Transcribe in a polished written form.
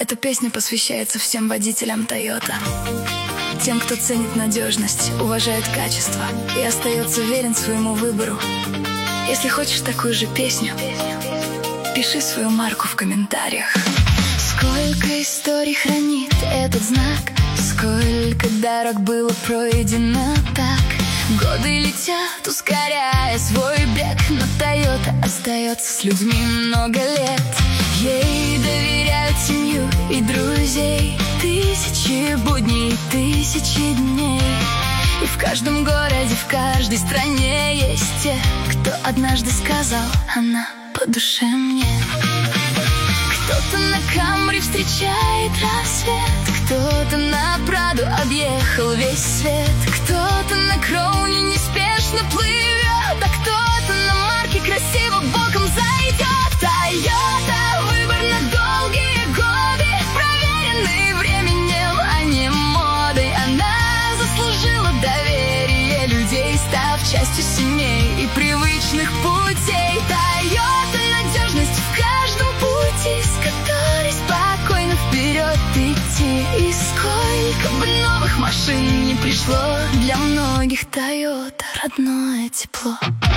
Эта песня посвящается всем водителям Toyota, тем, кто ценит надежность, уважает качество и остается верен своему выбору. Если хочешь такую же песню, пиши свою марку в комментариях. Сколько историй хранит этот знак, сколько дорог было пройдено так. Годы летят, ускоряя свой бег, но Toyota остается с людьми много лет. Ей доверяют семью и друзей, тысячи будней, тысячи дней. И в каждом городе, в каждой стране есть те, кто однажды сказал: она по душе мне. Кто-то на Камри встречает рассвет, кто-то на Праду объехал весь свет, кто-то на Кроуне неспешно плывет, а кто-то на Марке красиво боком зайдет. Toyota — выбор на долгие годы, проверенный временем, а не модой. Она заслужила доверие людей, став частью семей и привычных путей. Toyota — надежность в каждом пути, с которой спокойно вперед идти. И сколько бы новых машин не пришло, для многих Toyota — родное тепло.